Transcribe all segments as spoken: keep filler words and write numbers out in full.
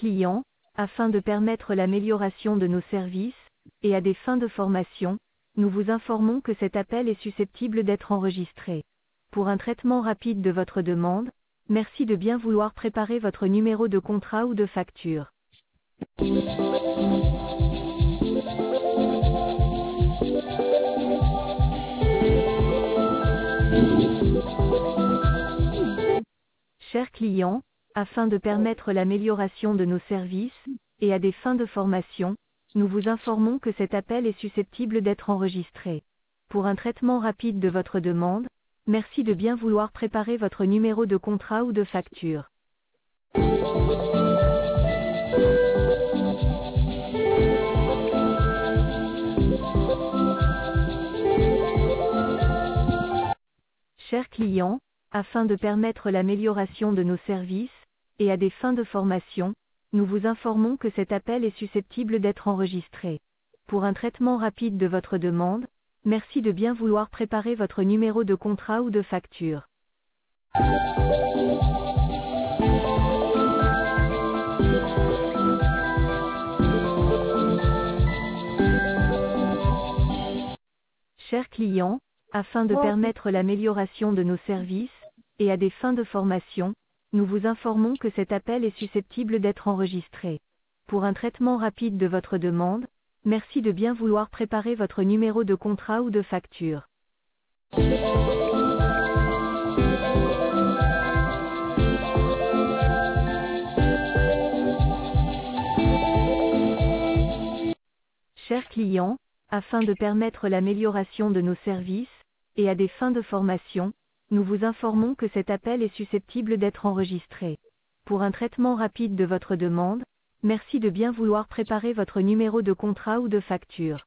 client, afin de permettre l'amélioration de nos services, et à des fins de formation, nous vous informons que cet appel est susceptible d'être enregistré. Pour un traitement rapide de votre demande, merci de bien vouloir préparer votre numéro de contrat ou de facture. Chers clients, afin de permettre l'amélioration de nos services, et à des fins de formation, nous vous informons que cet appel est susceptible d'être enregistré. Pour un traitement rapide de votre demande, merci de bien vouloir préparer votre numéro de contrat ou de facture. Chers clients, afin de permettre l'amélioration de nos services, et à des fins de formation, nous vous informons que cet appel est susceptible d'être enregistré. Pour un traitement rapide de votre demande, merci de bien vouloir préparer votre numéro de contrat ou de facture. Chers clients, afin de permettre l'amélioration de nos services, et à des fins de formation, nous vous informons que cet appel est susceptible d'être enregistré. Pour un traitement rapide de votre demande, merci de bien vouloir préparer votre numéro de contrat ou de facture. Chers clients, afin de permettre l'amélioration de nos services, et à des fins de formation, nous vous informons que cet appel est susceptible d'être enregistré. Pour un traitement rapide de votre demande, merci de bien vouloir préparer votre numéro de contrat ou de facture.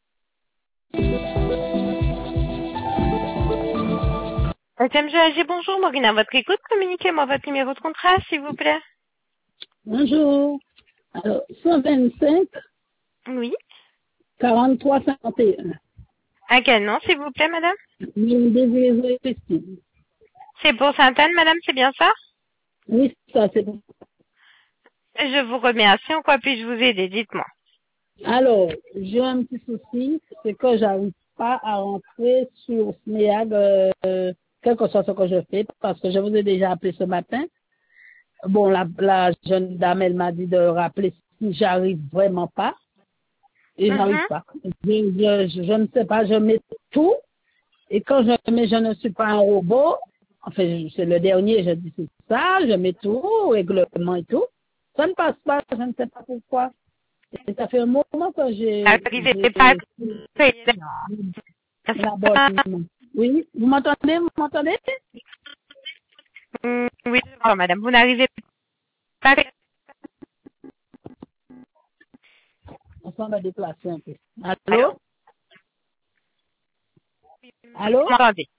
S M G A G, bonjour, Maureen à votre écoute, communiquez-moi votre numéro de contrat, s'il vous plaît. Bonjour. Alors, cent vingt-cinq, Oui. quarante-trois, cinquante et un. À quel nom, s'il vous plaît, madame? Mille désiré Christine. C'est pour Sainte-Anne, madame, c'est bien ça? Oui, ça c'est bon. Je vous remercie, en quoi puis-je vous aider, dites-moi. Alors, j'ai un petit souci, c'est que j'arrive pas à rentrer sur SNEAG, euh, quel que soit ce que je fais, parce que je vous ai déjà appelé ce matin. Bon, la, la jeune dame, elle m'a dit de rappeler si j'arrive vraiment pas. Et j'arrive Mhm. pas. Je, je, je ne sais pas, je mets tout. Et quand je mets, je ne suis pas un robot. Enfin, c'est le dernier, je dis c'est ça, je mets tout, règlement et tout. Ça ne passe pas, je ne sais pas pourquoi. Et ça fait un moment que j'ai N'arrivez pas à... l'abonnement. Oui, vous m'entendez, vous m'entendez? Mm, Oui, je vois, madame, vous n'arrivez pas... On s'en va déplacer un peu. Allô? Allô? Allô? Vous m'entendez?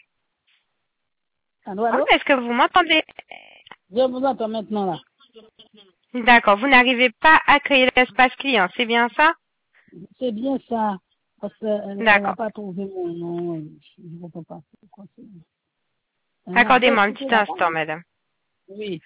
Allô, Hein, allô? est-ce que vous m'entendez? Je vous entends maintenant là. D'accord, vous n'arrivez pas à créer l'espace client, c'est bien ça? C'est bien ça. Parce qu'elle n'a D'accord. pas trouvé mon nom. Je ne comprends pas. C'est quoi, c'est- Elle m'a Accordez-moi un rejeté petit là-bas. instant, madame. Oui.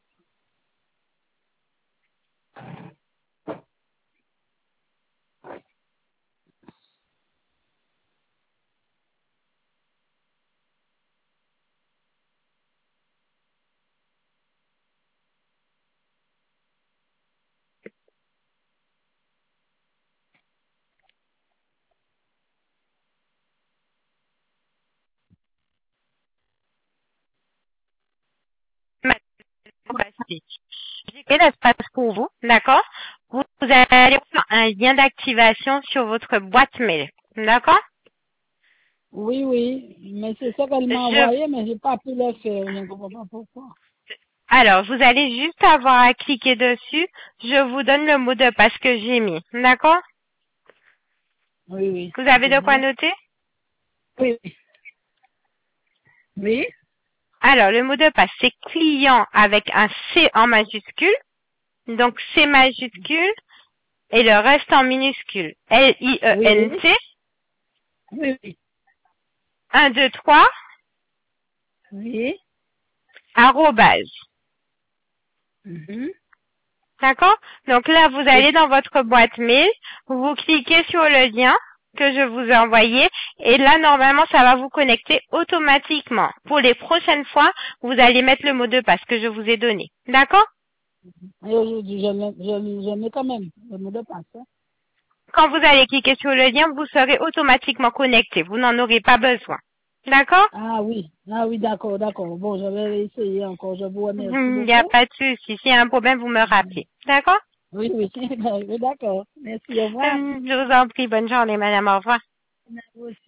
J'ai créé l'espace pour vous, d'accord? Vous, vous allez avoir un lien d'activation sur votre boîte mail, d'accord? Oui, oui. Mais c'est ça qu'elle m'a Je, envoyé, mais j'ai pas pu le faire. Je ne comprends pas pourquoi. alors, vous allez juste avoir à cliquer dessus. Je vous donne le mot de passe que j'ai mis, d'accord? Oui, oui. Vous avez C'est de quoi bien. noter? Oui, oui. Oui. Alors, le mot de passe, c'est client avec un C en majuscule. Donc, C majuscule et le reste en minuscule. Oui, L-I-E-N-T, oui. Oui. un, deux, trois, Oui. arrobase, Mhm. D'accord? Donc là, vous allez dans votre boîte mail, vous cliquez sur le lien que je vous ai envoyé et là, normalement, ça va vous connecter automatiquement. Pour les prochaines fois, vous allez mettre le mot de passe que je vous ai donné. D'accord? Et aujourd'hui, je mets, je, je mets quand même le mot de passe. Hein. Quand vous allez cliquer sur le lien, vous serez automatiquement connecté. Vous n'en aurez pas besoin. D'accord? Ah oui, ah oui, d'accord, d'accord. Bon, je vais essayer encore. Je vous remercie Il n'y a beaucoup. pas de souci. S'il y a un problème, vous me rappelez. D'accord? Oui, oui, oui, d'accord. Merci, au revoir. Je vous en prie. Bonne journée, madame. Au revoir. Merci.